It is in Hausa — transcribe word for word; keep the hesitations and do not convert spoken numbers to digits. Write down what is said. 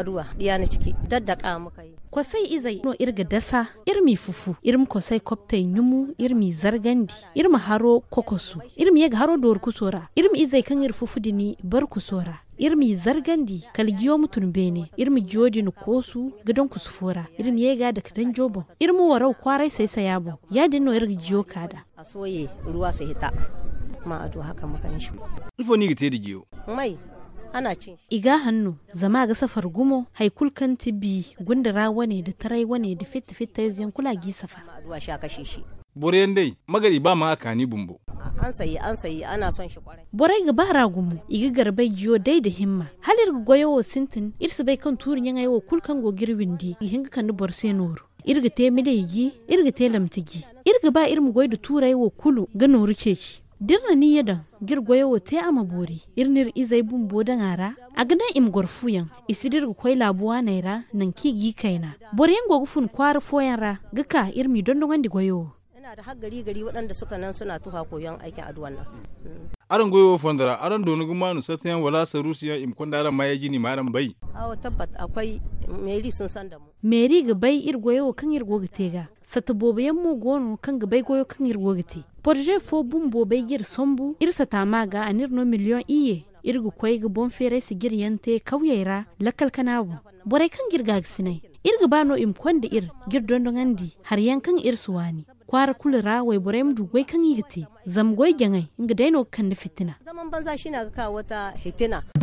aduwa diya na ciki daddaka muka yi kwasai izai no irga dasa irmi fufu irmi kwasai koptai nyumu irmi zargandi irmi haro kokosu irmi yega haro dor kusora irmi izai kan ir fufu dini bar kusora irmi zargandi kalgiyo mutun bene irmi jodi no kosu gidan kusufora irmi yega da kadan jobo irmi warau kwarai sai sayabo ya dinno irga jiyo kada a soye ruwa su hita ma ado haka muka yi shi ifo ni gite digiyo mai ana cin iga hannu zama ga safar gumo haikul kan tibi gundara wane da tarai wane da fit fit ta yanzu kula gi safa ma ado sha kashe shi boren dai magari ba ma aka ni bumbo an sayi an sayi ana son shi kwarai borai ga bara gumu iga garbai jiyo dai da himma halir goyo wo sintin irsu bai kan turin yan ayo kul kan go girwindi hinga kan borse nuru irga te midegi irga te lamtigi irga ba irmu goy da turai wo kulu ga nuru ceci dirna ni yada girgoyo wo te ama bori irnir izai bumbo da ngara agna im gorfuyan isidir go koy labuwa naira nan ki gi kaina boryen go gufun kwar foyanra gaka irmi don don andi goyo ina da har gari gari waɗanda suka nan suna tuha koyon aikin aduwan nan aran goyo fondara aran donu gumanu satayan wala sarusiya im kondara maye gini maran bai awo tabbat akwai meri sun san da mu meri ga bai ir goyo kan ir gogite sata bobayen mu gonu kan ga bai goyo kan ir gogite porje fo bumbo bai gir sombu ir sata maga anir no million iye ir go koy ga bon fere si gir yante kawyera lakal kanabu borai kan gir gagsinai ir ga bano im konde ir gir dondon andi har yankan ir suwani kwara kulura wai borai mu dugwai kan yigite zam goy gangai inga daino kan da fitina zaman banza shine ga kawo wata hitina